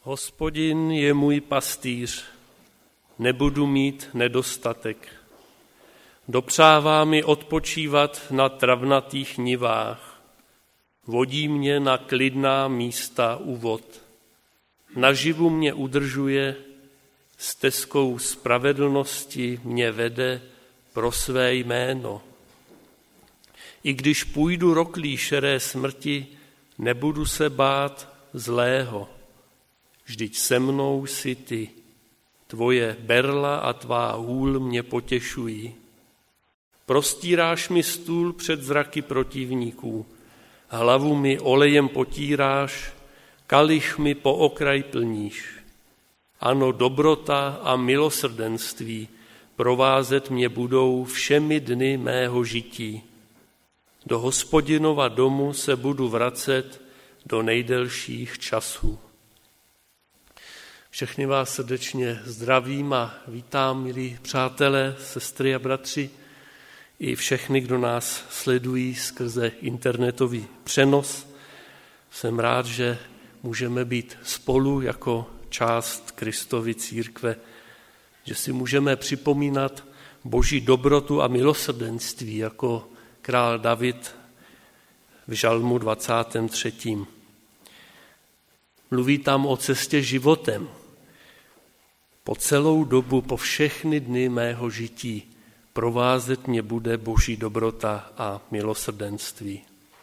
Hospodin je můj pastýř, nebudu mít nedostatek. Dopřává mi odpočívat na travnatých nivách. Vodí mě na klidná místa u vod. Naživu mě udržuje, stezkou spravedlnosti mě vede pro své jméno. I když půjdu roklí šeré smrti, nebudu se bát zlého. Vždyť se mnou jsi ty, tvoje berla a tvá hůl mě potěšují. Prostíráš mi stůl před zraky protivníků, hlavu mi olejem potíráš, kalich mi po okraj plníš. Ano, dobrota a milosrdenství provázet mě budou všemi dny mého žití. Do Hospodinova domu se budu vracet do nejdelších časů. Všechny vás srdečně zdravím a vítám, milí přátelé, sestry a bratři, i všechny, kdo nás sledují skrze internetový přenos. Jsem rád, že můžeme být spolu jako část Kristovy církve, že si můžeme připomínat Boží dobrotu a milosrdenství jako král David v žalmu 23. Mluví tam o cestě životem. Po celou dobu, po všechny dny mého žití provázet mě bude Boží dobrota a milosrdenství.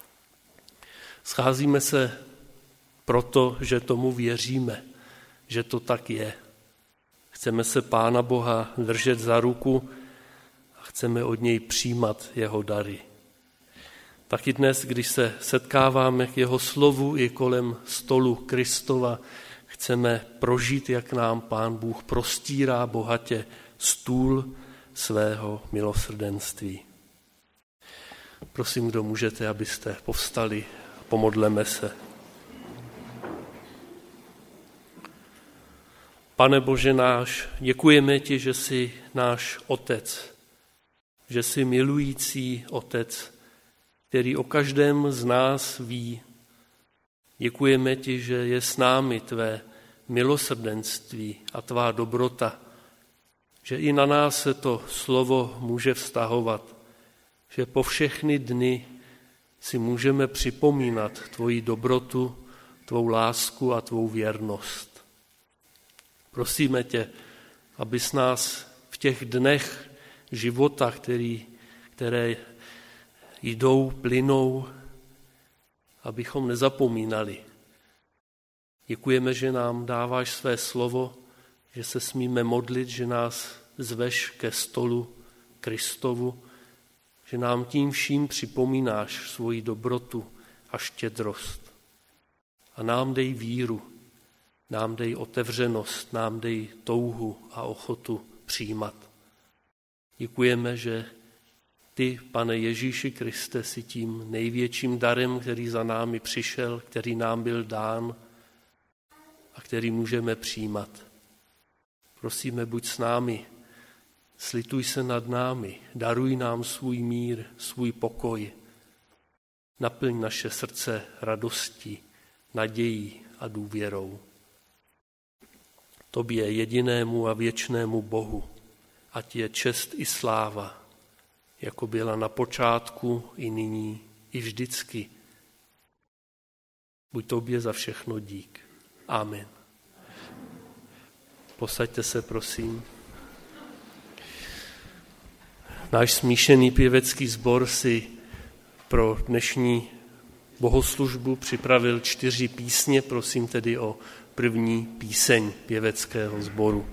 Scházíme se proto, že tomu věříme, že to tak je. Chceme se Pána Boha držet za ruku a chceme od něj přijímat jeho dary. Taky dnes, když se setkáváme k jeho slovu i kolem stolu Kristova, chceme prožít, jak nám Pán Bůh prostírá bohatě stůl svého milosrdenství. Prosím, kdo můžete, abyste povstali, pomodleme se. Pane Bože náš, děkujeme ti, že jsi náš Otec, že jsi milující Otec, který o každém z nás ví. Děkujeme ti, že je s námi tvé milosrdenství a tvá dobrota, že i na nás se to slovo může vztahovat, že po všechny dny si můžeme připomínat tvoji dobrotu, tvou lásku a tvou věrnost. Prosíme tě, abys nás v těch dnech života, které jdou, plynou, abychom nezapomínali. Děkujeme, že nám dáváš své slovo, že se smíme modlit, že nás zveš ke stolu Kristovu, že nám tím vším připomínáš svoji dobrotu a štědrost. A nám dej víru, nám dej otevřenost, nám dej touhu a ochotu přijímat. Děkujeme, že ty, Pane Ježíši Kriste, jsi tím největším darem, který za námi přišel, který nám byl dán a který můžeme přijímat. Prosíme, buď s námi, slituj se nad námi, daruj nám svůj mír, svůj pokoj. Naplň naše srdce radostí, nadějí a důvěrou. Tobě jedinému a věčnému Bohu, ať je čest i sláva, jako byla na počátku, i nyní, i vždycky. Buď tobě za všechno dík. Amen. Posaďte se, prosím. Náš smíšený pěvecký sbor si pro dnešní bohoslužbu připravil 4 písně, prosím tedy o první píseň pěveckého sboru.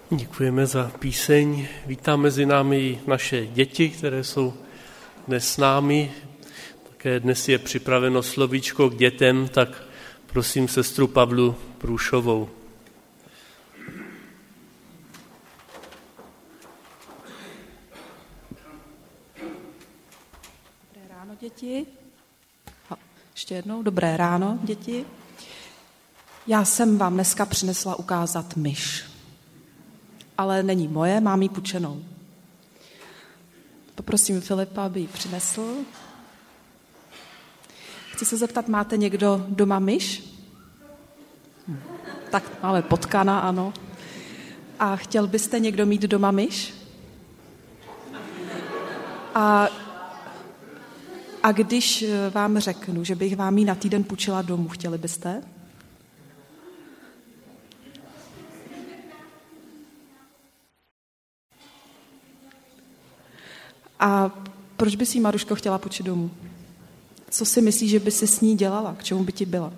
Děkujeme za píseň. Vítám mezi námi naše děti, které jsou dnes s námi. Také dnes je připraveno slovíčko k dětem, tak prosím sestru Pavlu Průšovou. Dobré ráno, děti. Ještě jednou, dobré ráno, děti. Já jsem vám dneska přinesla ukázat myš. Ale není moje, mám ji půjčenou. Poprosím Filipa, aby ji přinesl. Chci se zeptat, máte někdo doma myš? Tak máme potkana, ano. A chtěl byste někdo mít doma myš? A když vám řeknu, že bych vám ji na týden půjčila domů, chtěli byste? A proč by si Maruško chtěla půjčit domů? Co si myslíš, že by si s ní dělala? K čemu by ti byla?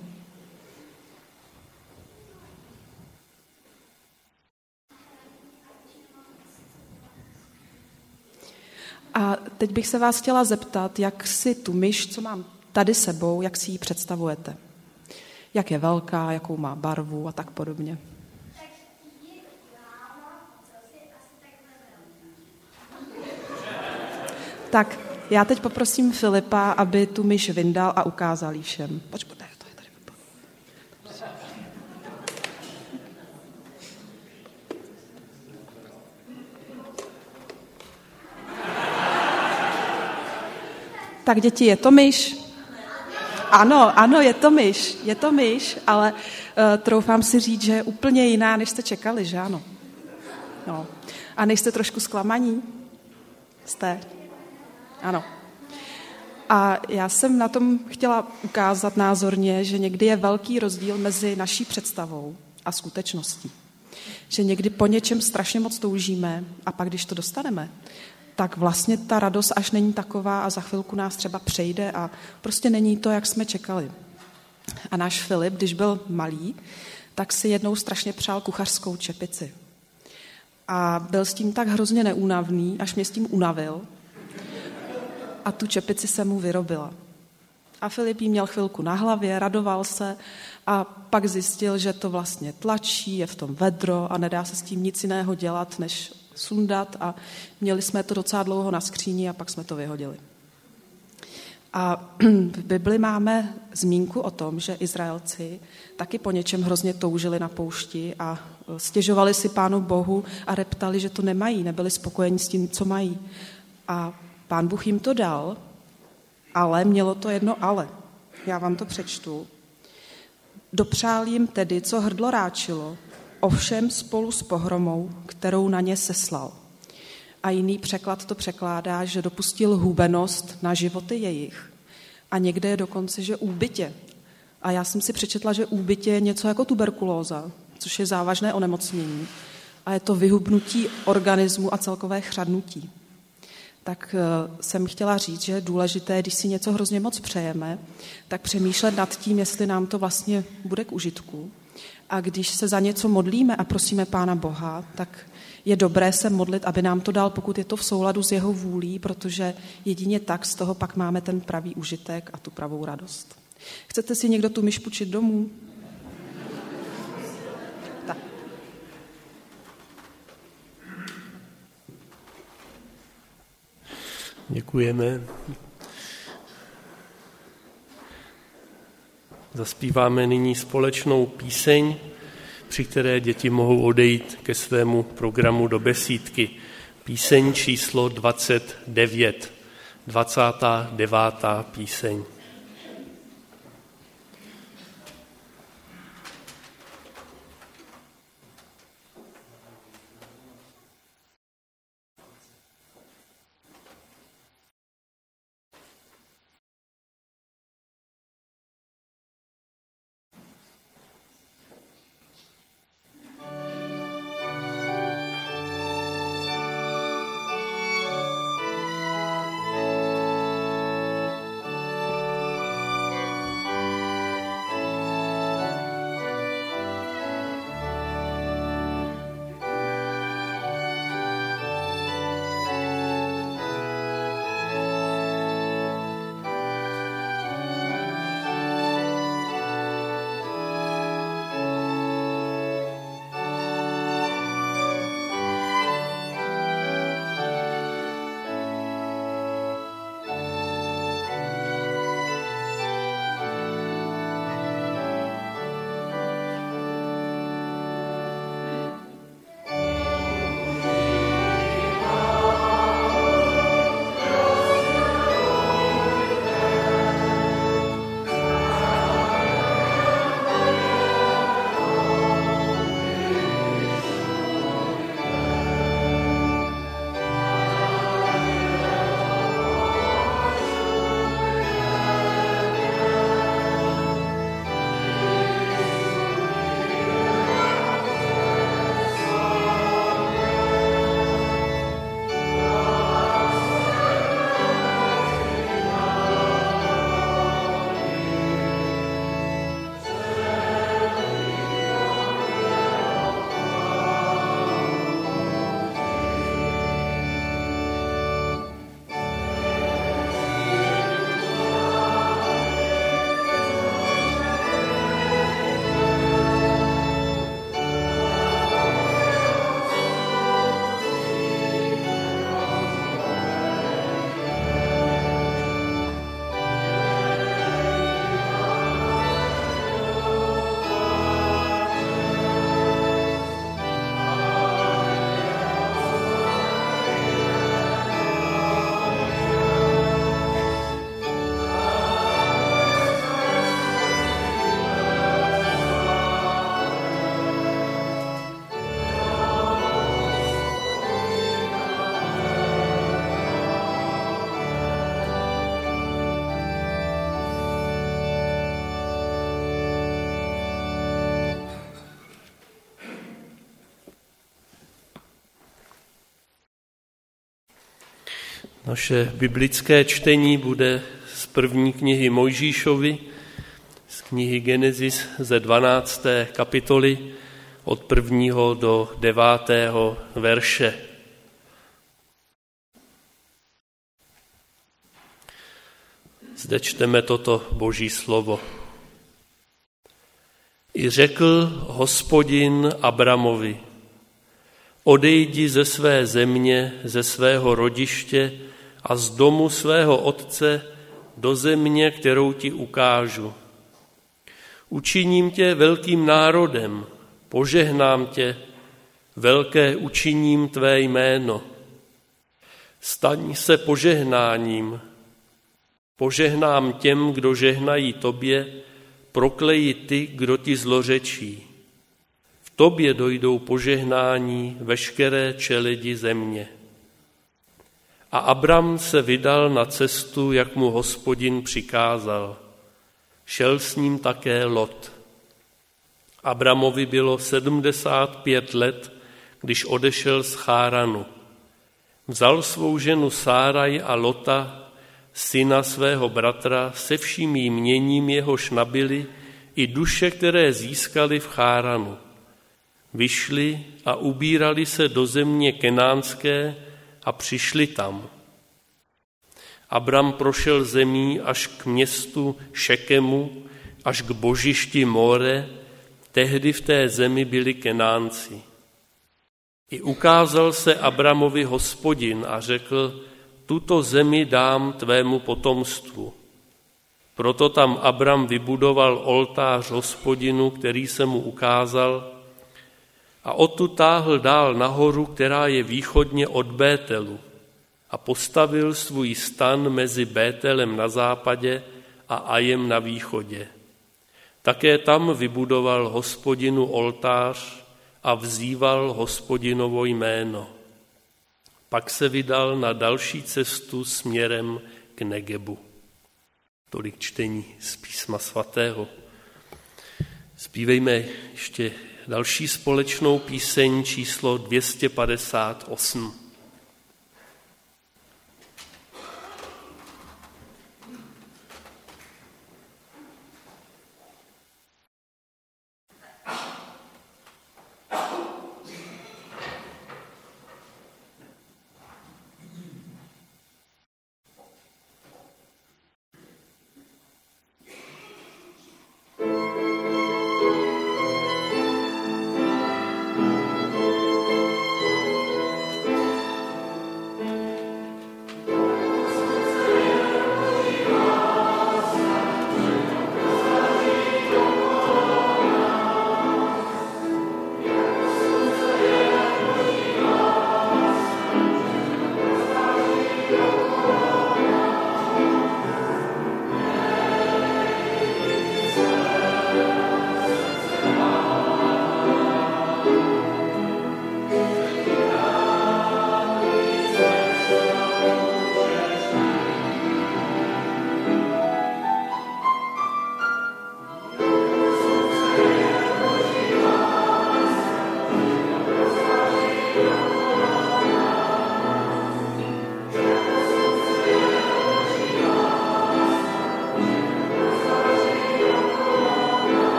A teď bych se vás chtěla zeptat, jak si tu myš, co mám tady sebou, jak si ji představujete? Jak je velká, jakou má barvu a tak podobně. Tak já teď poprosím Filipa, aby tu myš vyndal a ukázal jí všem. Počkej, to je tady. Tak děti, je to myš? Ano, je to myš, ale troufám si říct, že je úplně jiná, než jste čekali, že ano? No. A nejste trošku zklamaní? Jste? Ano. A já jsem na tom chtěla ukázat názorně, že někdy je velký rozdíl mezi naší představou a skutečností. Že někdy po něčem strašně moc toužíme a pak, když to dostaneme, tak vlastně ta radost až není taková a za chvilku nás třeba přejde a prostě není to, jak jsme čekali. A náš Filip, když byl malý, tak si jednou strašně přál kuchařskou čepici. A byl s tím tak hrozně neúnavný, až mě s tím unavil. A tu čepici se mu vyrobila. A Filip jí měl chvilku na hlavě, radoval se a pak zjistil, že to vlastně tlačí, je v tom vedro a nedá se s tím nic jiného dělat, než sundat a měli jsme to docela dlouho na skříni a pak jsme to vyhodili. A v Bibli máme zmínku o tom, že Izraelci taky po něčem hrozně toužili na poušti a stěžovali si Pánu Bohu a reptali, že to nemají, nebyli spokojeni s tím, co mají. A Pán Bůh jim to dal, ale mělo to jedno ale. Já vám to přečtu. Dopřál jim tedy, co hrdlo ráčilo, ovšem spolu s pohromou, kterou na ně seslal. A jiný překlad to překládá, že dopustil hubenost na životy jejich. A někde je dokonce, že úbytě. A já jsem si přečetla, že úbytě je něco jako tuberkulóza, což je závažné onemocnění. A je to vyhubnutí organismu a celkové chřadnutí. Tak jsem chtěla říct, že je důležité, když si něco hrozně moc přejeme, tak přemýšlet nad tím, jestli nám to vlastně bude k užitku. A když se za něco modlíme a prosíme Pána Boha, tak je dobré se modlit, aby nám to dal, pokud je to v souladu s jeho vůlí, protože jedině tak z toho pak máme ten pravý užitek a tu pravou radost. Chcete si někdo tu myš půjčit domů? Tak. Děkujeme. Zaspíváme nyní společnou píseň, při které děti mohou odejít ke svému programu do besídky. Píseň číslo 29, 29. píseň. Naše biblické čtení bude z první knihy Mojžíšovi, z knihy Genesis ze 12. kapitoly od 1. do 9. verše. Zde čteme toto Boží slovo. I řekl Hospodin Abramovi, odejdi ze své země, ze svého rodiště a z domu svého otce do země, kterou ti ukážu. Učiním tě velkým národem, požehnám tě, velké učiním tvé jméno. Staň se požehnáním, požehnám těm, kdo žehnají tobě, prokleji ty, kdo ti zlořečí. V tobě dojdou požehnání veškeré čeledi země. A Abram se vydal na cestu, jak mu Hospodin přikázal. Šel s ním také Lot. Abramovi bylo 75 let, když odešel z Cháranu. Vzal svou ženu Sáraj a Lota, syna svého bratra, se vším jměním jehož nabyli i duše, které získali v Cháranu. Vyšli a ubírali se do země kenánské a přišli tam. Abram prošel zemí až k městu Šekemu, až k božišti More, tehdy v té zemi byli Kenánci. I ukázal se Abramovi Hospodin a řekl, tuto zemi dám tvému potomstvu. Proto tam Abram vybudoval oltář Hospodinu, který se mu ukázal, a odtud táhl dál nahoru, která je východně od Bételu, a postavil svůj stan mezi Bételem na západě a Ajem na východě. Také tam vybudoval Hospodinu oltář a vzýval Hospodinovo jméno. Pak se vydal na další cestu směrem k Negebu. Tolik čtení z Písma svatého. Zpívejme ještě další společnou píseň číslo 258.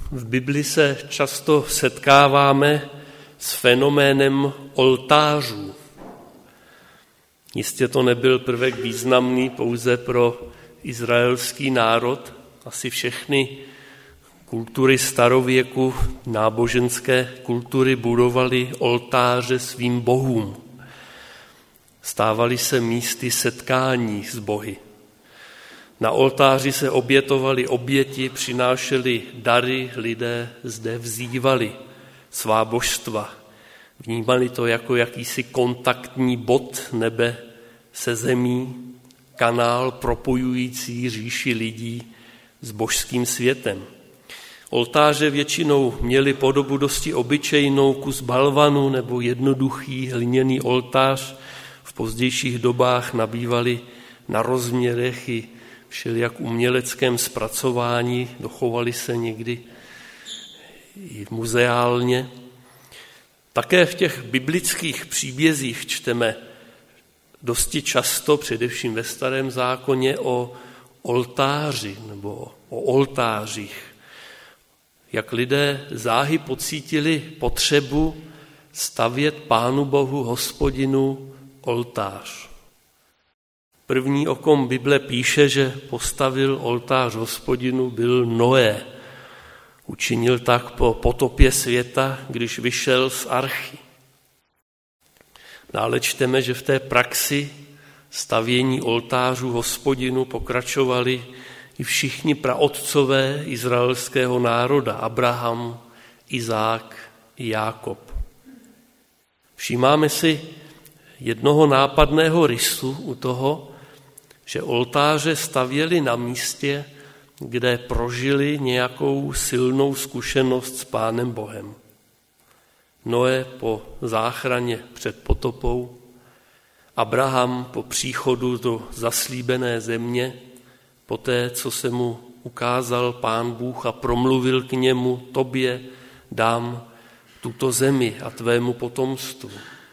V Bibli se často setkáváme s fenoménem oltářů. Jistě to nebyl prvek významný pouze pro izraelský národ. Asi všechny kultury starověku, náboženské kultury budovaly oltáře svým bohům. Stávaly se místy setkání s bohy. Na oltáři se obětovaly oběti, přinášeli dary, lidé zde vzývali svá božstva. Vnímali to jako jakýsi kontaktní bod nebe se zemí, kanál propojující říši lidí s božským světem. Oltáře většinou měly podobu dosti obyčejnou, kus balvanu nebo jednoduchý hliněný oltář. V pozdějších dobách nabývaly na rozměrech i všelijak uměleckém zpracování, dochovaly se někdy i muzeálně. Také v těch biblických příbězích čteme dosti často, především ve Starém zákoně, o oltáři nebo o oltářích. Jak lidé záhy pocítili potřebu stavět Pánu Bohu, Hospodinu, oltář. První, o kom Bible píše, že postavil oltář Hospodinu, byl Noé. Učinil tak po potopě světa, když vyšel z archy. Dále čteme, že v té praxi stavění oltářů Hospodinu pokračovali i všichni praotcové izraelského národa, Abraham, Izák i Jákob. Všímáme si jednoho nápadného rysu u toho, že oltáře stavěli na místě, kde prožili nějakou silnou zkušenost s Pánem Bohem. Noé po záchraně před potopou, Abraham po příchodu do zaslíbené země, poté, co se mu ukázal Pán Bůh a promluvil k němu: tobě dám tuto zemi a tvému potomstvu.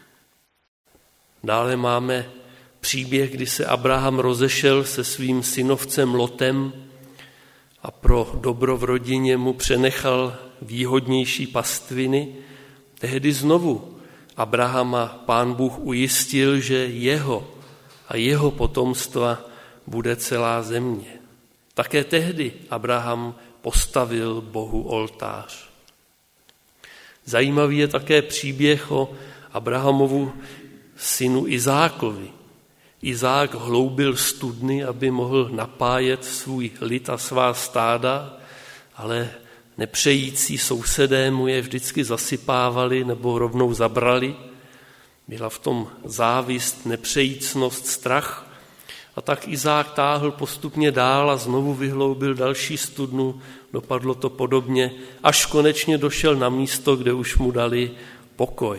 Dále máme příběh, kdy se Abraham rozešel se svým synovcem Lotem a pro dobro v rodině mu přenechal výhodnější pastviny. Tehdy znovu Abrahama Pán Bůh ujistil, že jeho a jeho potomstva bude celá země. Také tehdy Abraham postavil Bohu oltář. Zajímavý je také příběh o Abrahamovu synu Izákovi. Izák hloubil studny, aby mohl napájet svůj lid a svá stáda, ale nepřející sousedé mu je vždycky zasypávali nebo rovnou zabrali. Byla v tom závist, nepřejícnost, strach. A tak Izák táhl postupně dál a znovu vyhloubil další studnu. Dopadlo to podobně, až konečně došel na místo, kde už mu dali pokoj.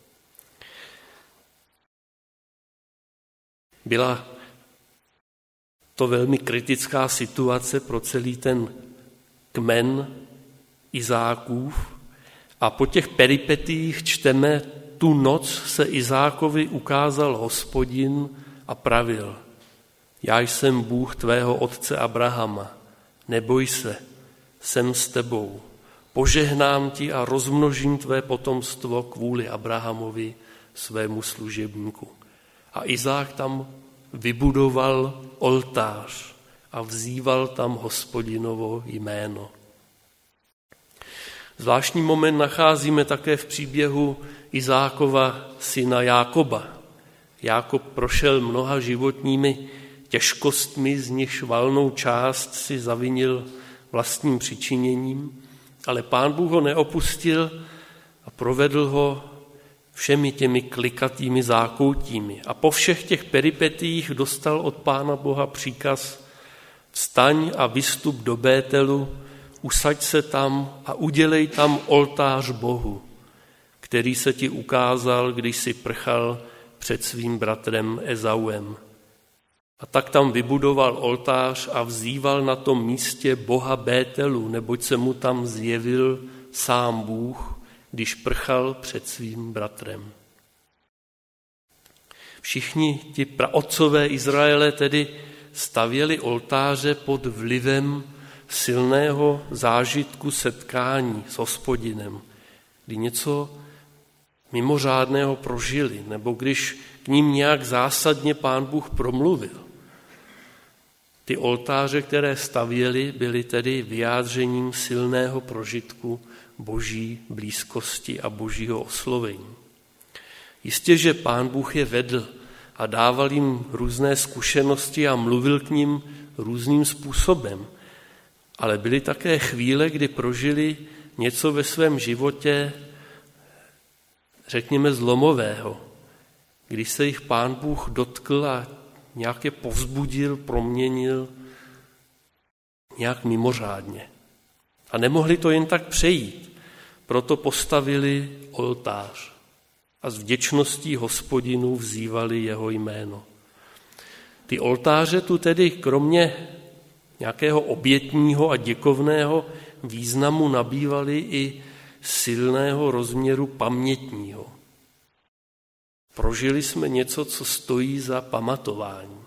Byla to velmi kritická situace pro celý ten kmen Izákův a po těch peripetiích čteme: tu noc se Izákovi ukázal Hospodin a pravil: já jsem Bůh tvého otce Abrahama, neboj se, jsem s tebou, požehnám ti a rozmnožím tvé potomstvo kvůli Abrahamovi, svému služebníku. A Izák tam vybudoval oltář a vzýval tam Hospodinovo jméno. Zvláštní moment nacházíme také v příběhu Izákova syna Jákoba. Jákob prošel mnoha životními těžkostmi, z nichž valnou část si zavinil vlastním přičiněním, ale Pán Bůh ho neopustil a provedl ho všemi těmi klikatými zákoutími. A po všech těch peripetiích dostal od Pána Boha příkaz: vstaň a vystup do Bételu, usaď se tam a udělej tam oltář Bohu, který se ti ukázal, když si prchal před svým bratrem Ezauem. A tak tam vybudoval oltář a vzýval na tom místě Boha Bételu, neboť se mu tam zjevil sám Bůh, když prchal před svým bratrem. Všichni ti praotcové Izraele tedy stavěli oltáře pod vlivem silného zážitku setkání s Hospodinem, kdy něco mimořádného prožili, nebo když k ním nějak zásadně Pán Bůh promluvil. Ty oltáře, které stavěli, byly tedy vyjádřením silného prožitku Boží blízkosti a Božího oslovení. Jistě, že Pán Bůh je vedl a dával jim různé zkušenosti a mluvil k nim různým způsobem, ale byly také chvíle, kdy prožili něco ve svém životě, řekněme, zlomového, kdy se jich Pán Bůh dotkl a nějak je povzbudil, proměnil nějak mimořádně. A nemohli to jen tak přejít, proto postavili oltář a s vděčností Hospodinu vzývali jeho jméno. Ty oltáře tu tedy kromě nějakého obětního a děkovného významu nabývaly i silného rozměru pamětního. Prožili jsme něco, co stojí za pamatování.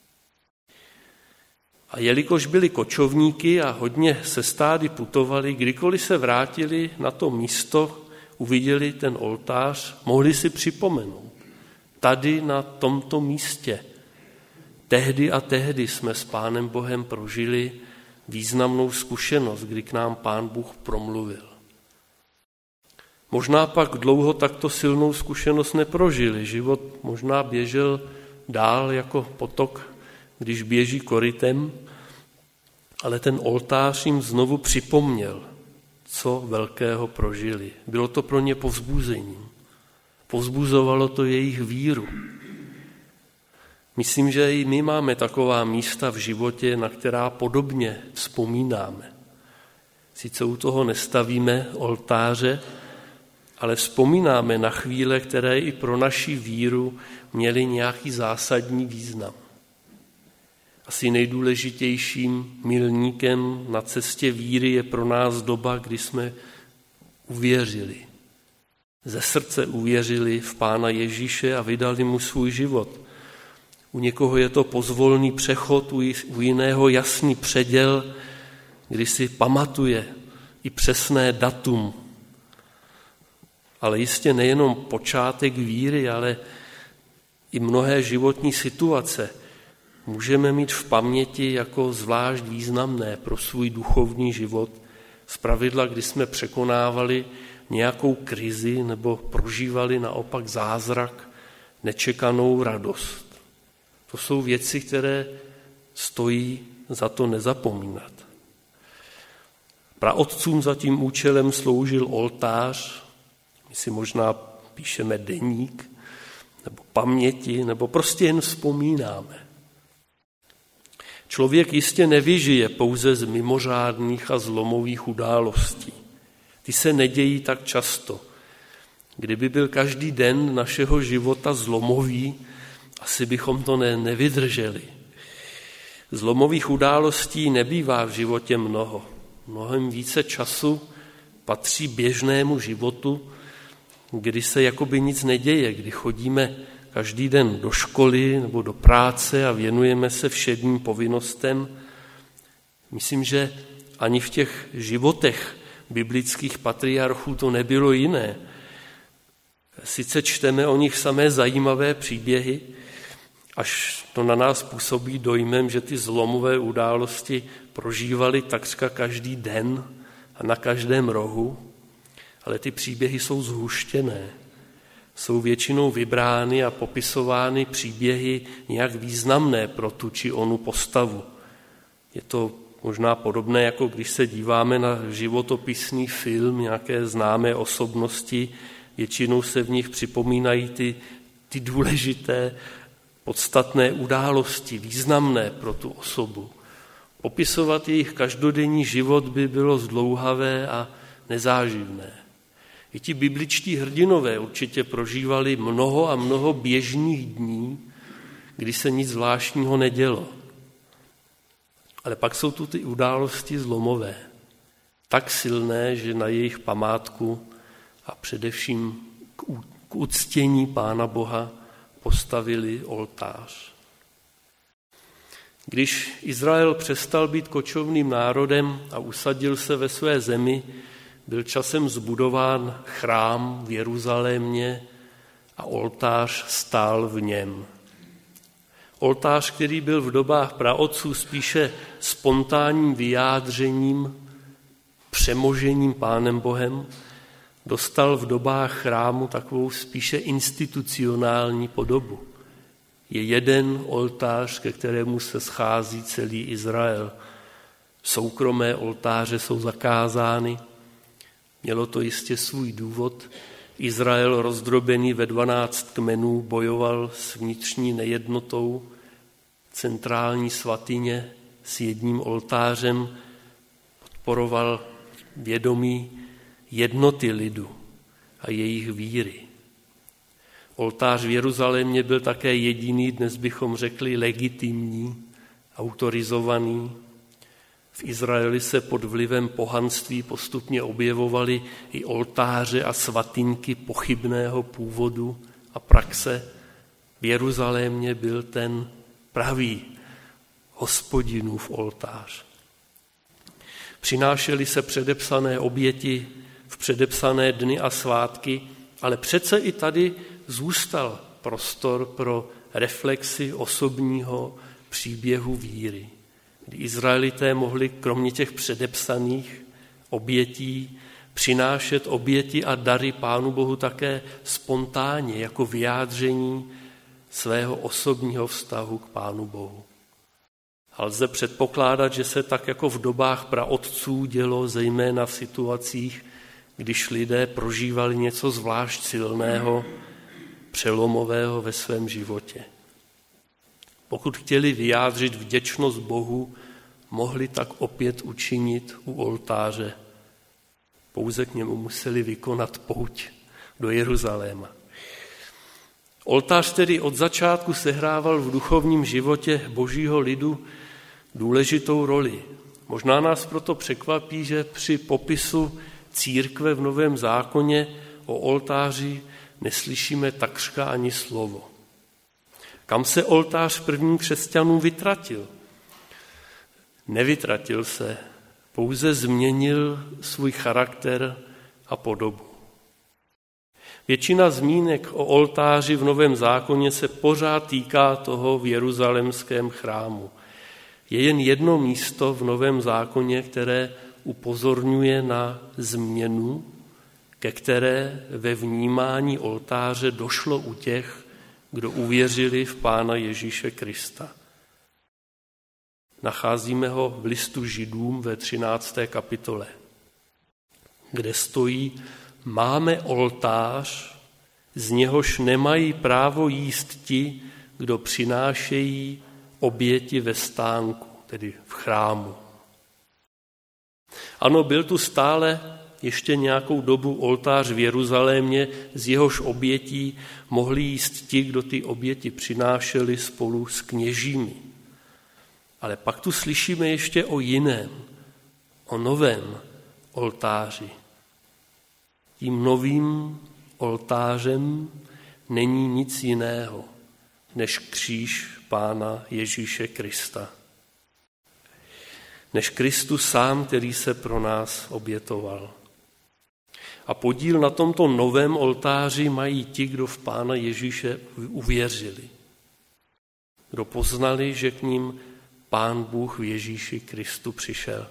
A jelikož byli kočovníky a hodně se stády putovali, kdykoliv se vrátili na to místo, uviděli ten oltář, mohli si připomenout. Tady na tomto místě, tehdy a tehdy jsme s Pánem Bohem prožili významnou zkušenost, kdy k nám Pán Bůh promluvil. Možná pak dlouho takto silnou zkušenost neprožili. Život možná běžel dál jako potok, když běží korytem, ale ten oltář jim znovu připomněl, co velkého prožili. Bylo to pro ně povzbuzením. Povzbuzovalo to jejich víru. Myslím, že i my máme taková místa v životě, na která podobně vzpomínáme. Sice u toho nestavíme oltáře, ale vzpomínáme na chvíle, které i pro naši víru měly nějaký zásadní význam. Asi nejdůležitějším milníkem na cestě víry je pro nás doba, kdy jsme uvěřili. Ze srdce uvěřili v Pána Ježíše a vydali mu svůj život. U někoho je to pozvolný přechod, u jiného jasný předěl, kdy si pamatuje i přesné datum. Ale jistě nejenom počátek víry, ale i mnohé životní situace můžeme mít v paměti jako zvlášť významné pro svůj duchovní život, zpravidla, kdy jsme překonávali nějakou krizi nebo prožívali naopak zázrak, nečekanou radost. To jsou věci, které stojí za to nezapomínat. Praotcům za tím účelem sloužil oltář, my si možná píšeme deník, nebo paměti, nebo prostě jen vzpomínáme. Člověk jistě nevyžije pouze z mimořádných a zlomových událostí. Ty se nedějí tak často. Kdyby byl každý den našeho života zlomový, asi bychom to nevydrželi. Zlomových událostí nebývá v životě mnoho. Mnohem více času patří běžnému životu, kdy se jakoby nic neděje, kdy chodíme každý den do školy nebo do práce a věnujeme se všedním povinnostem. Myslím, že ani v těch životech biblických patriarchů to nebylo jiné. Sice čteme o nich samé zajímavé příběhy, až to na nás působí dojmem, že ty zlomové události prožívali takřka každý den a na každém rohu, ale ty příběhy jsou zhuštěné. Jsou většinou vybrány a popisovány příběhy nějak významné pro tu či onu postavu. Je to možná podobné, jako když se díváme na životopisný film, nějaké známé osobnosti, většinou se v nich připomínají ty důležité, podstatné události, významné pro tu osobu. Popisovat jejich každodenní život by bylo zdlouhavé a nezáživné. I ti bibličtí hrdinové určitě prožívali mnoho a mnoho běžných dní, kdy se nic zvláštního nedělo. Ale pak jsou tu ty události zlomové, tak silné, že na jejich památku a především k uctění Pána Boha postavili oltář. Když Izrael přestal být kočovným národem a usadil se ve své zemi, byl časem zbudován chrám v Jeruzalémě a oltář stál v něm. Oltář, který byl v dobách praotců spíše spontánním vyjádřením, přemožením Pánem Bohem, dostal v dobách chrámu takovou spíše institucionální podobu. Je jeden oltář, ke kterému se schází celý Izrael. Soukromé oltáře jsou zakázány. Mělo to jistě svůj důvod. Izrael rozdrobený ve 12 kmenů bojoval s vnitřní nejednotou. Centrální svatyně s jedním oltářem podporoval vědomí jednoty lidu a jejich víry. Oltář v Jeruzalémě byl také jediný, dnes bychom řekli legitimní, autorizovaný. V Izraeli se pod vlivem pohanství postupně objevovaly i oltáře a svatynky pochybného původu a praxe. V Jeruzalémě byl ten pravý Hospodinův oltář. Přinášely se předepsané oběti v předepsané dny a svátky, ale přece i tady zůstal prostor pro reflexi osobního příběhu víry, kdy Izraelité mohli kromě těch předepsaných obětí přinášet oběti a dary Pánu Bohu také spontánně, jako vyjádření svého osobního vztahu k Pánu Bohu. A lze předpokládat, že se tak jako v dobách praotců dělo zejména v situacích, když lidé prožívali něco zvlášť silného, přelomového ve svém životě. Pokud chtěli vyjádřit vděčnost Bohu, mohli tak opět učinit u oltáře. Pouze k němu museli vykonat pouť do Jeruzaléma. Oltář tedy od začátku sehrával v duchovním životě božího lidu důležitou roli. Možná nás proto překvapí, že při popisu církve v Novém zákoně o oltáři neslyšíme takřka ani slovo. Kam se oltář prvním křesťanům vytratil? Nevytratil se, pouze změnil svůj charakter a podobu. Většina zmínek o oltáři v Novém zákoně se pořád týká toho v jeruzalémském chrámu. Je jen jedno místo v Novém zákoně, které upozorňuje na změnu, ke které ve vnímání oltáře došlo u těch, kdo uvěřili v Pána Ježíše Krista. Nacházíme ho v listu Židům ve 13. kapitole, kde stojí: máme oltář, z něhož nemají právo jíst ti, kdo přinášejí oběti ve stánku, tedy v chrámu. Ano, byl tu stále ještě nějakou dobu oltář v Jeruzalémě, z jehož obětí mohli jíst ti, kdo ty oběti přinášeli spolu s kněžími. Ale pak tu slyšíme ještě o jiném, o novém oltáři. Tím novým oltářem není nic jiného, než kříž Pána Ježíše Krista. Než Kristus sám, který se pro nás obětoval. A podíl na tomto novém oltáři mají ti, kdo v Pána Ježíše uvěřili. Kdo poznali, že k ním Pán Bůh v Ježíši Kristu přišel.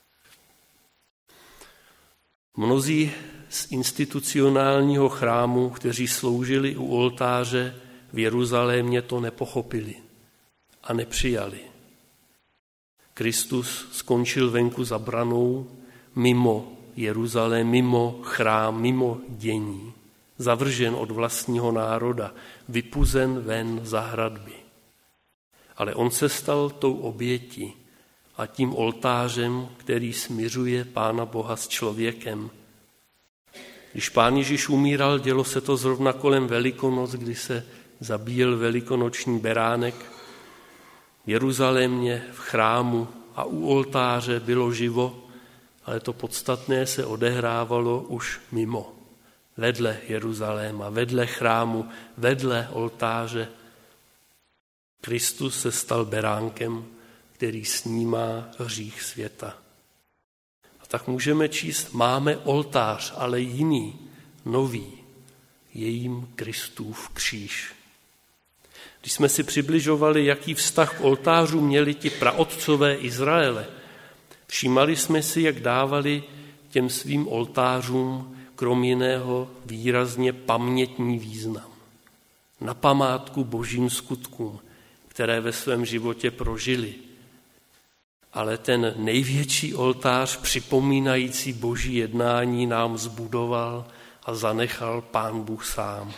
Mnozí z institucionálního chrámu, kteří sloužili u oltáře v Jeruzalémě, to nepochopili a nepřijali. Kristus skončil venku za branou, mimo Jeruzalém, mimo chrám, mimo dění, zavržen od vlastního národa, vypuzen ven za hradby. Ale on se stal tou obětí a tím oltářem, který smiřuje Pána Boha s člověkem. Když Pán Ježíš umíral, dělo se to zrovna kolem Velikonoc, kdy se zabíjel velikonoční beránek. V Jeruzalémě, v chrámu a u oltáře bylo živo, ale to podstatné se odehrávalo už mimo, vedle Jeruzaléma, vedle chrámu, vedle oltáře. Kristus se stal beránkem který snímá hřích světa. A tak můžeme číst, máme oltář, ale jiný, nový, je jím Kristův kříž. Když jsme si přibližovali, jaký vztah k oltářu měli ti praotcové Izraele, všímali jsme si, jak dávali těm svým oltářům krom jiného výrazně pamětní význam. Na památku božím skutkům, které ve svém životě prožili. Ale ten největší oltář připomínající boží jednání nám zbudoval a zanechal Pán Bůh sám.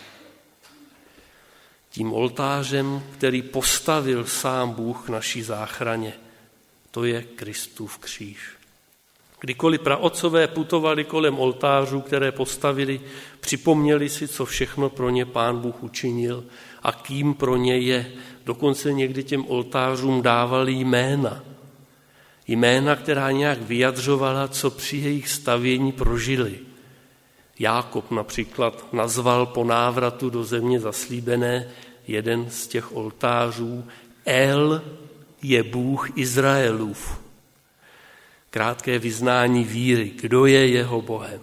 Tím oltářem, který postavil sám Bůh k naší záchraně, to je Kristův kříž. Kdykoliv praotcové putovali kolem oltářů, které postavili, připomněli si, co všechno pro ně Pán Bůh učinil a kým pro ně je. Dokonce někdy těm oltářům dávali jména. Jména, která nějak vyjadřovala, co při jejich stavění prožili. Jákob například nazval po návratu do země zaslíbené jeden z těch oltářů El je Bůh Izraelův. Krátké vyznání víry, kdo je jeho Bohem.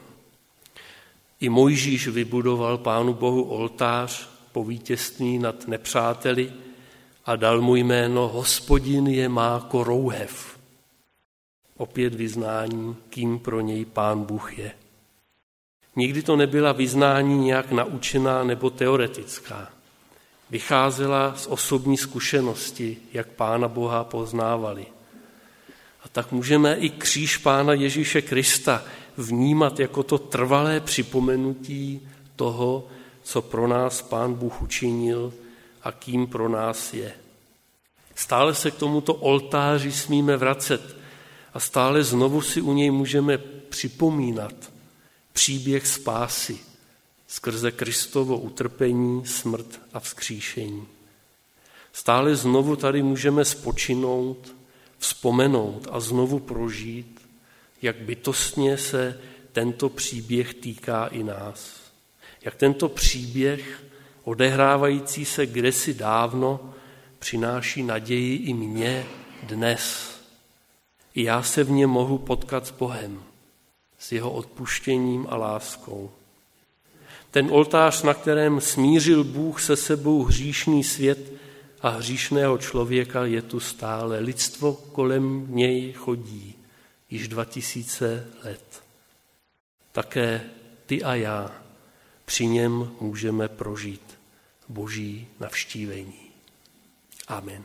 I Mojžíš vybudoval Pánu Bohu oltář po vítězství nad nepřáteli a dal mu jméno Hospodin je má korouhev. Opět vyznání, kým pro něj Pán Bůh je. Nikdy to nebyla vyznání nějak naučená nebo teoretická. Vycházela z osobní zkušenosti, jak Pána Boha poznávali. A tak můžeme i kříž Pána Ježíše Krista vnímat jako to trvalé připomenutí toho, co pro nás Pán Bůh učinil a kým pro nás je. Stále se k tomuto oltáři smíme vracet a stále znovu si u něj můžeme připomínat příběh spásy skrze Kristovo utrpení, smrt a vzkříšení. Stále znovu tady můžeme spočinout, vzpomenout a znovu prožít, jak bytostně se tento příběh týká i nás. Jak tento příběh, odehrávající se kdesi dávno, přináší naději i mně dnes. I já se v něm mohu potkat s Bohem, s jeho odpuštěním a láskou. Ten oltář, na kterém smířil Bůh se sebou hříšný svět a hříšného člověka, je tu stále. Lidstvo kolem něj chodí již 2000 let. Také ty a já při něm můžeme prožít Boží navštívení. Amen.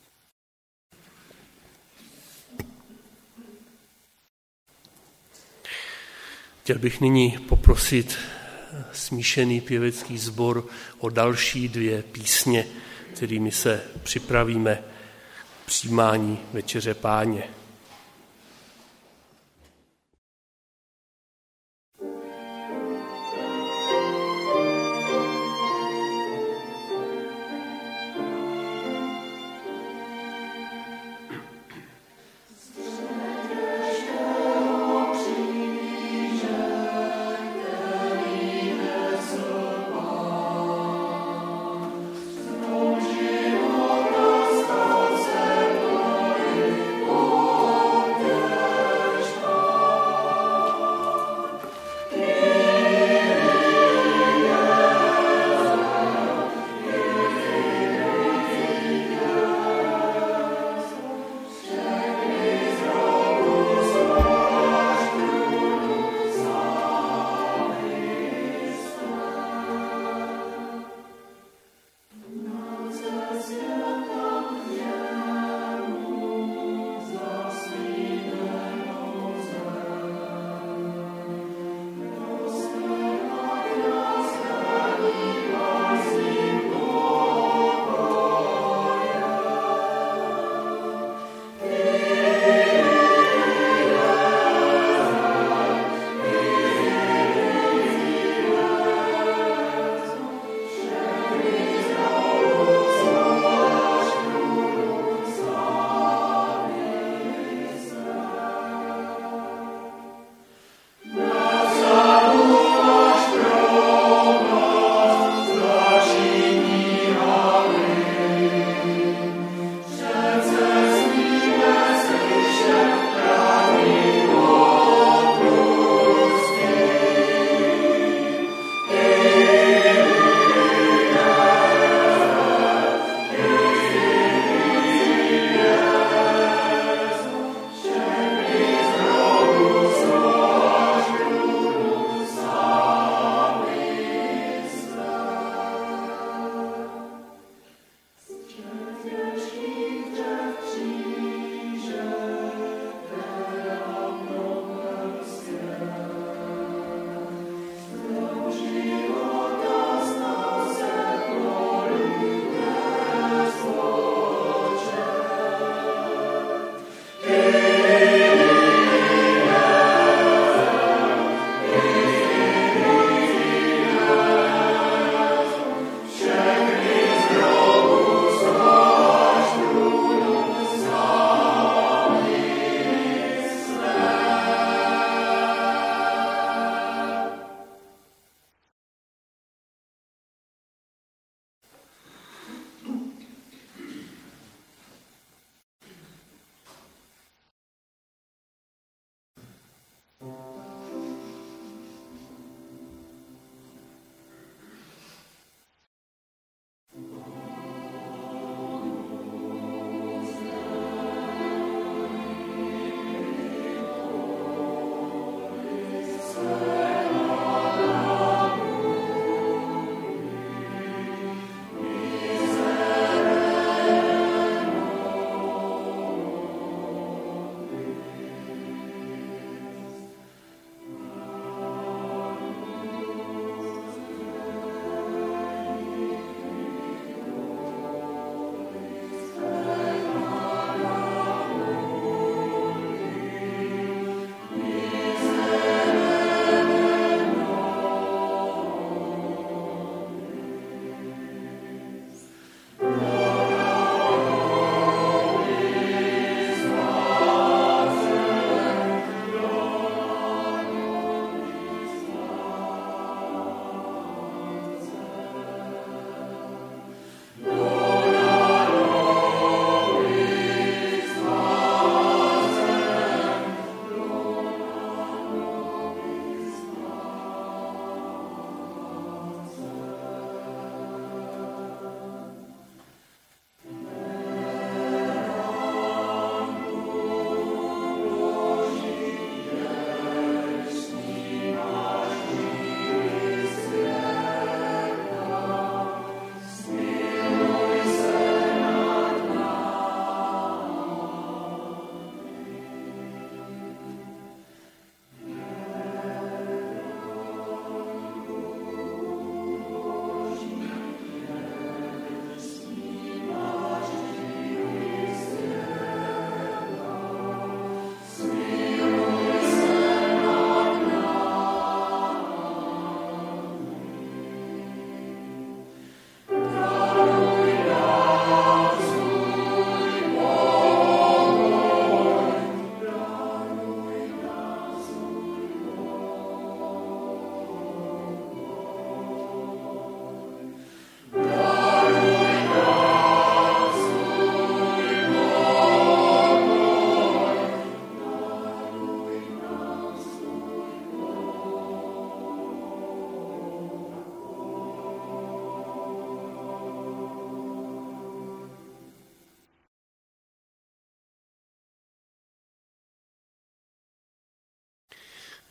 Chtěl bych nyní poprosit smíšený pěvecký sbor o další 2 písně, kterými se připravíme k přijímání Večeře Páně. Oh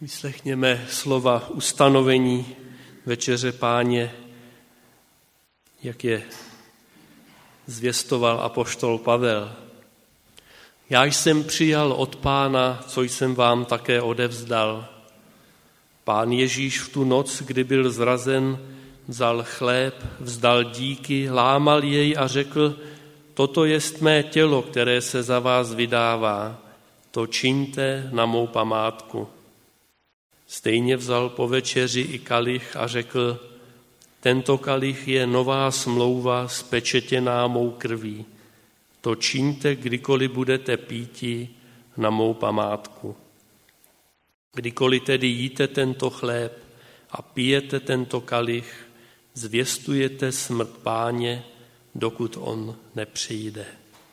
Vyslechněme slova ustanovení večeře Páně, jak je zvěstoval apoštol Pavel. Já jsem přijal od Pána, co jsem vám také odevzdal. Pán Ježíš v tu noc, kdy byl zrazen, vzal chléb, vzdal díky, lámal jej a řekl, toto jest mé tělo, které se za vás vydává, to čiňte na mou památku. Stejně vzal po večeři i kalich a řekl, tento kalich je nová smlouva spečetěná mou krví. To čiňte, kdykoliv budete píti na mou památku. Kdykoliv tedy jíte tento chléb a pijete tento kalich, zvěstujete smrt Páně, dokud on nepřijde.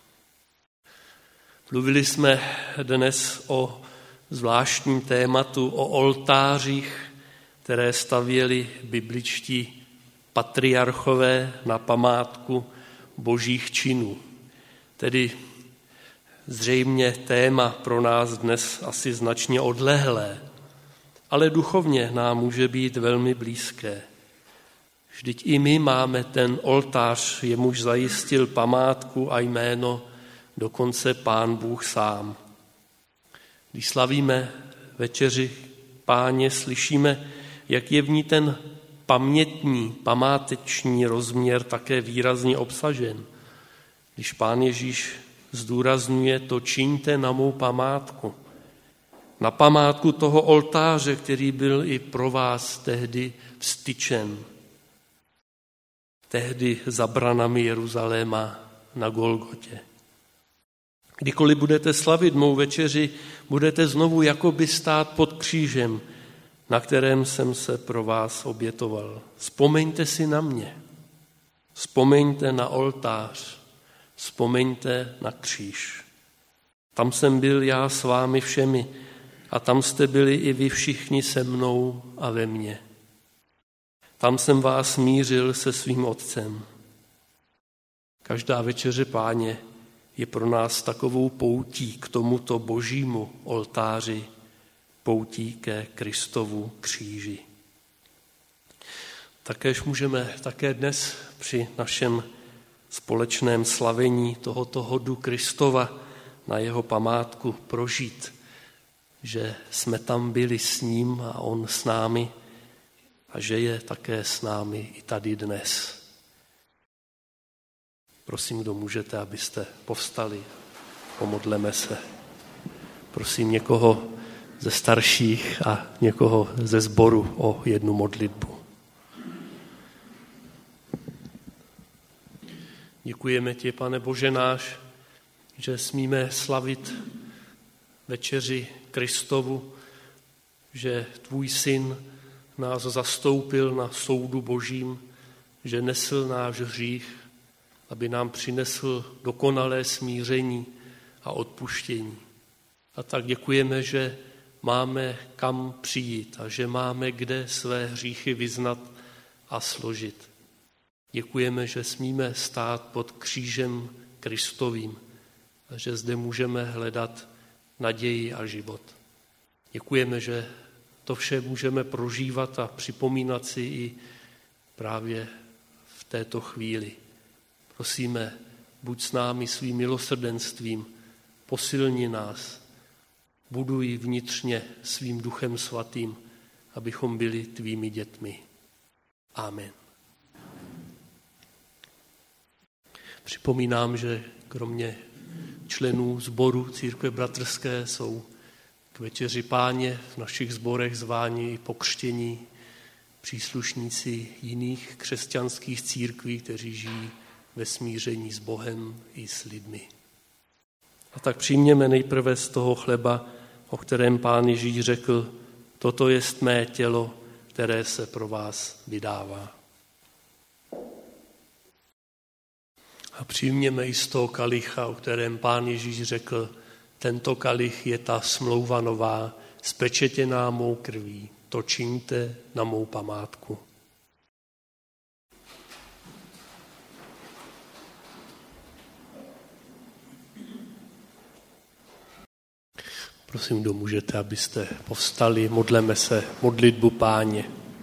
Mluvili jsme dnes o zvláštním tématu, o oltářích, které stavěli bibličtí patriarchové na památku božích činů. Tedy zřejmě téma pro nás dnes asi značně odlehlé, ale duchovně nám může být velmi blízké. Vždyť i my máme ten oltář, jemuž zajistil památku a jméno dokonce Pán Bůh sám. Když slavíme večeři Páně, slyšíme, jak je v ní ten pamětní, památeční rozměr také výrazně obsažen. Když Pán Ježíš zdůrazňuje, to čiňte na mou památku. Na památku toho oltáře, který byl i pro vás tehdy vztyčen. Tehdy za branami Jeruzaléma na Golgotě. Kdykoliv budete slavit mou večeři, budete znovu jakoby stát pod křížem, na kterém jsem se pro vás obětoval. Vzpomeňte si na mě. Vzpomeňte na oltář. Vzpomeňte na kříž. Tam jsem byl já s vámi všemi a tam jste byli i vy všichni se mnou a ve mně. Tam jsem vás smířil se svým Otcem. Každá večeře Páně je pro nás takovou poutí k tomuto božímu oltáři, poutí ke Kristovu kříži. Takéž můžeme také dnes při našem společném slavení tohoto hodu Kristova na jeho památku prožít, že jsme tam byli s ním a on s námi a že je také s námi i tady dnes. Prosím, kdo můžete, abyste povstali, pomodleme se. Prosím někoho ze starších a někoho ze sboru o jednu modlitbu. Děkujeme ti, Pane Bože náš, že smíme slavit večeři Kristovu, že tvůj syn nás zastoupil na soudu božím, že nesl náš hřích, aby nám přinesl dokonalé smíření a odpuštění. A tak děkujeme, že máme kam přijít a že máme kde své hříchy vyznat a složit. Děkujeme, že smíme stát pod křížem Kristovým a že zde můžeme hledat naději a život. Děkujeme, že to vše můžeme prožívat a připomínat si i právě v této chvíli. Prosíme, buď s námi svým milosrdenstvím, posilni nás, buduj vnitřně svým Duchem Svatým, abychom byli tvými dětmi. Amen. Připomínám, že kromě členů sboru Církve bratrské jsou k večeři Páně v našich sborech zváni i pokřtění příslušníci jiných křesťanských církví, kteří žijí ve smíření s Bohem i s lidmi. A tak přijměme nejprve z toho chleba, o kterém Pán Ježíš řekl, toto jest mé tělo, které se pro vás vydává. A přijměme i z toho kalicha, o kterém Pán Ježíš řekl, tento kalich je ta smlouva nová, spečetěná mou krví, to čiňte na mou památku. Prosím, kdo můžete, abyste povstali, modleme se modlitbu Páně.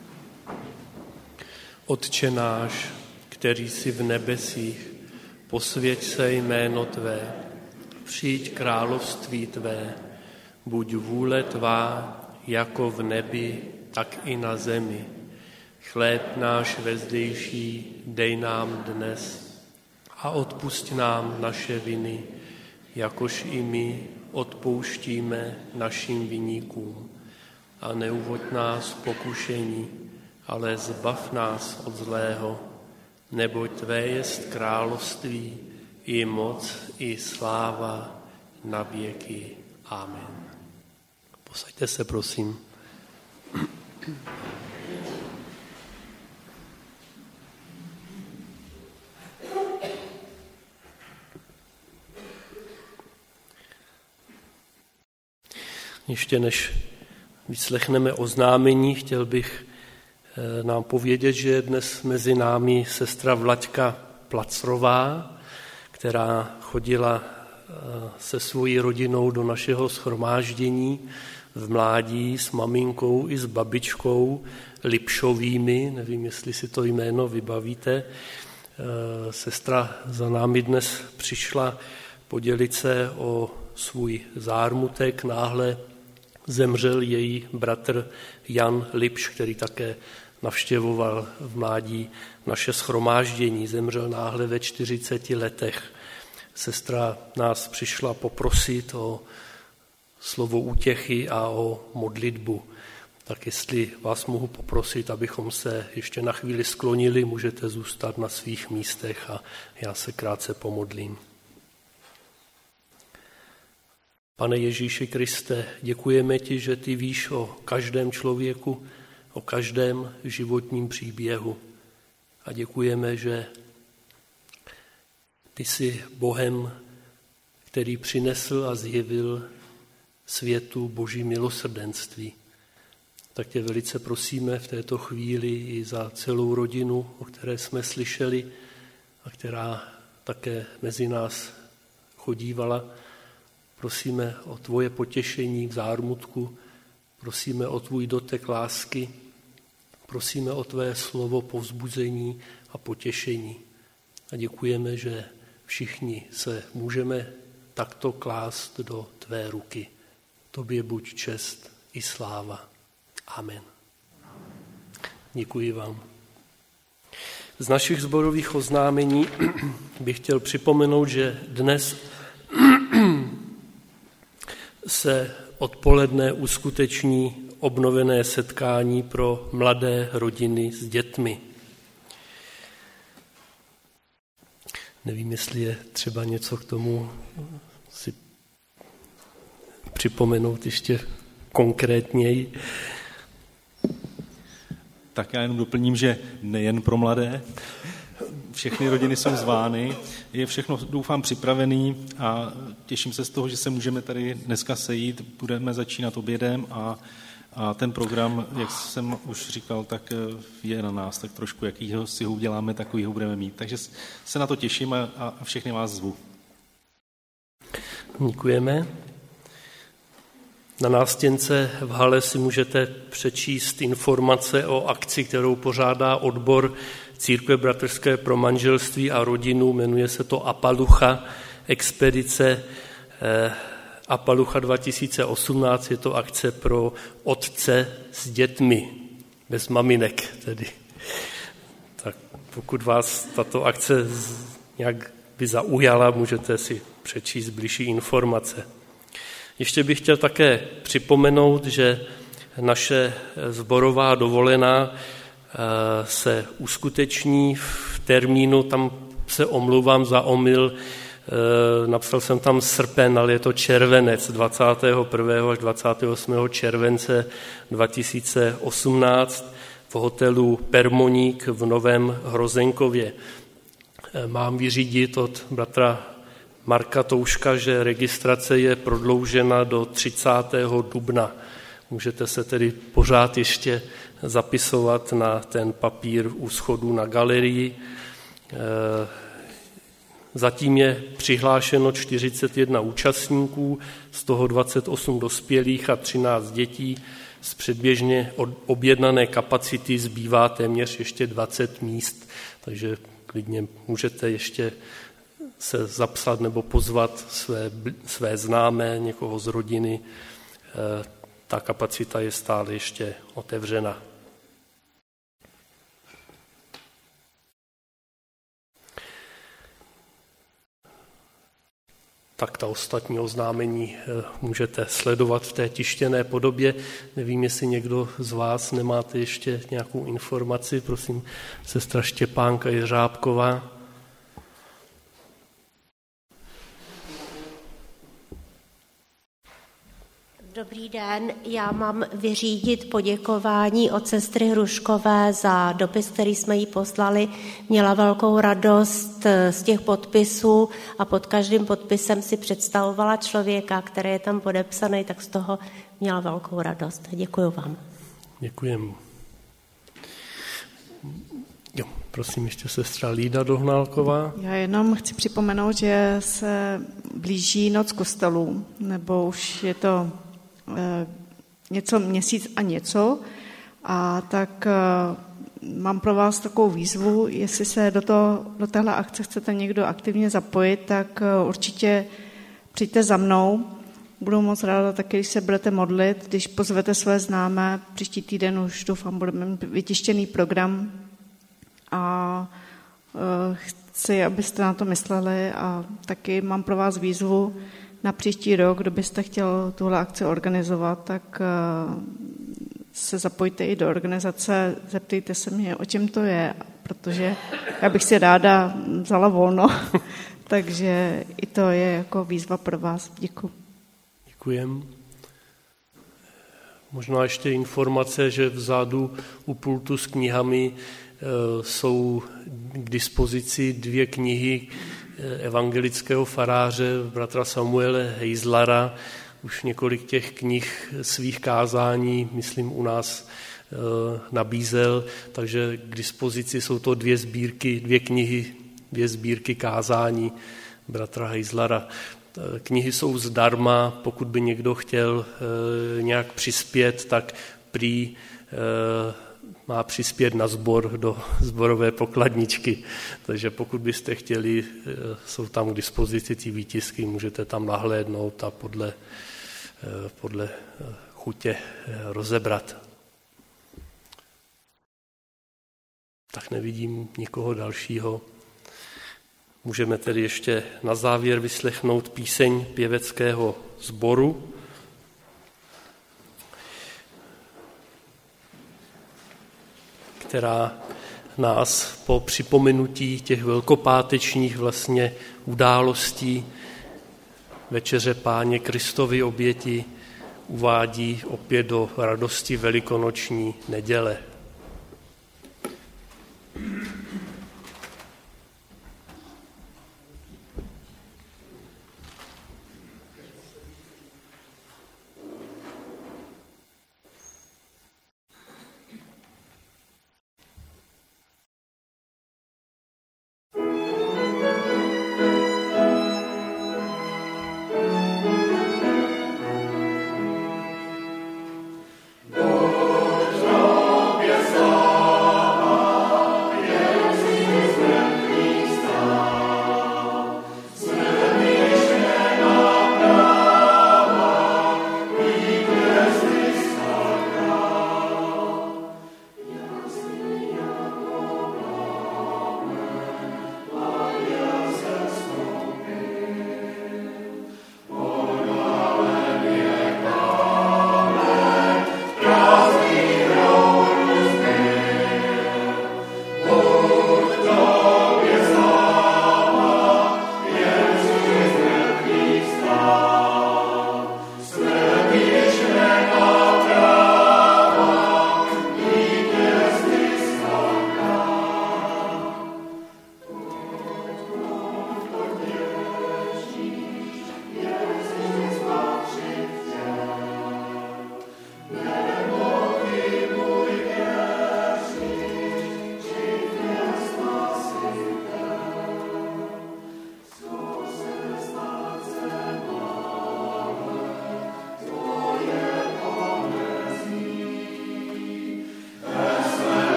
Otče náš, který jsi v nebesích, posvěť se jméno Tvé, přijď království Tvé, buď vůle Tvá, jako v nebi, tak i na zemi. Chléb náš vezdejší dej nám dnes a odpusť nám naše viny, jakož i my odpouštíme našim viníkům. A neuvoď nás v pokušení, ale zbav nás od zlého, neboť Tvé jest království, i moc, i sláva na věky. Amen. Posaďte se, prosím. Ještě než vyslechneme oznámení, chtěl bych nám povědět, že je dnes mezi námi sestra Vlaďka Placrová, která chodila se svojí rodinou do našeho shromáždění v mládí s maminkou i s babičkou Lipšovými, nevím, jestli si to jméno vybavíte. Sestra za námi dnes přišla podělit se o svůj zármutek. Náhle zemřel její bratr Jan Lipš, který také navštěvoval v mládí naše shromáždění. Zemřel náhle ve 40 letech. Sestra nás přišla poprosit o slovo útěchy a o modlitbu. Tak jestli vás mohu poprosit, abychom se ještě na chvíli sklonili, můžete zůstat na svých místech a já se krátce pomodlím. Pane Ježíši Kriste, děkujeme ti, že ty víš o každém člověku, o každém životním příběhu. A děkujeme, že ty jsi Bohem, který přinesl a zjevil světu Boží milosrdenství. Tak tě velice prosíme v této chvíli i za celou rodinu, o které jsme slyšeli a která také mezi nás chodívala. Prosíme o tvoje potěšení v zármutku, prosíme o tvůj dotek lásky, prosíme o tvé slovo povzbuzení a potěšení. A děkujeme, že všichni se můžeme takto klást do tvé ruky. Tobě buď čest i sláva. Amen. Děkuji vám. Z našich sborových oznámení bych chtěl připomenout, že dnes se odpoledne uskuteční obnovené setkání pro mladé rodiny s dětmi. Nevím, jestli je třeba něco k tomu si připomenout ještě konkrétněji. Tak já jenom doplním, že nejen pro mladé, všechny rodiny jsou zvány, je všechno, doufám, připravený a těším se z toho, že se můžeme tady dneska sejít, budeme začínat obědem a ten program, jak jsem už říkal, tak je na nás, tak trošku, jakýho si ho uděláme, takový ho budeme mít. Takže se na to těším a všechny vás zvu. Děkujeme. Na nástěnce v hale si můžete přečíst informace o akci, kterou pořádá odbor Církve bratrské pro manželství a rodinu, jmenuje se to Apalucha, expedice Apalucha 2018, je to akce pro otce s dětmi, bez maminek tedy. Tak pokud vás tato akce nějak by zaujala, můžete si přečíst bližší informace. Ještě bych chtěl také připomenout, že naše sborová dovolená se uskuteční v termínu, tam se omlouvám za omyl, napsal jsem tam srpen, ale je to červenec, 21. až 28. července 2018 v hotelu Permoník v Novém Hrozenkově. Mám vyřídit od bratra Marka Touška, že registrace je prodloužena do 30. dubna. Můžete se tedy pořád ještě zapisovat na ten papír u schodů na galerii. Zatím je přihlášeno 41 účastníků, z toho 28 dospělých a 13 dětí. Z předběžně objednané kapacity zbývá téměř ještě 20 míst, takže klidně můžete ještě se zapsat nebo pozvat své známé, někoho z rodiny. Ta kapacita je stále ještě otevřena. Tak ta ostatní oznámení můžete sledovat v té tištěné podobě. Nevím, jestli někdo z vás nemáte ještě nějakou informaci. Prosím, sestra Štěpánka Jeřábková. Dobrý den, já mám vyřídit poděkování od sestry Hruškové za dopis, který jsme jí poslali. Měla velkou radost z těch podpisů a pod každým podpisem si představovala člověka, který je tam podepsaný, tak z toho měla velkou radost. Děkuju vám. Děkujem. Jo, prosím ještě sestra Lída Dohnálková. Já jenom chci připomenout, že se blíží Noc kostelů, nebo už je to měsíc a něco, a tak mám pro vás takovou výzvu, jestli se do téhle akce chcete někdo aktivně zapojit, tak určitě přijďte za mnou. Budu moc ráda taky, když se budete modlit, když pozvete své známé. Příští týden už doufám, budeme mít vytištěný program a chci, abyste na to mysleli, a taky mám pro vás výzvu na příští rok, kdo byste chtěl tuhle akci organizovat, tak se zapojte i do organizace, zeptejte se mě, o čem to je, protože já bych si ráda vzala volno, takže i to je jako výzva pro vás. Děkuji. Děkujem. Možná ještě informace, že vzadu u pultu s knihami jsou k dispozici 2 knihy evangelického faráře bratra Samuele Hejzlara. Už několik těch knih svých kázání, myslím, u nás nabízel, takže k dispozici jsou to 2 sbírky kázání bratra Hejzlara. Knihy jsou zdarma, pokud by někdo chtěl nějak přispět, tak prý má přispět na sbor do sborové pokladničky. Takže pokud byste chtěli, jsou tam k dispozici ty výtisky, můžete tam nahlédnout a podle chutě rozebrat. Tak nevidím nikoho dalšího. Můžeme tedy ještě na závěr vyslechnout píseň pěveckého sboru, která nás po připomenutí těch velkopátečních vlastně událostí Večeře Páně Kristovy oběti uvádí opět do radosti velikonoční neděle.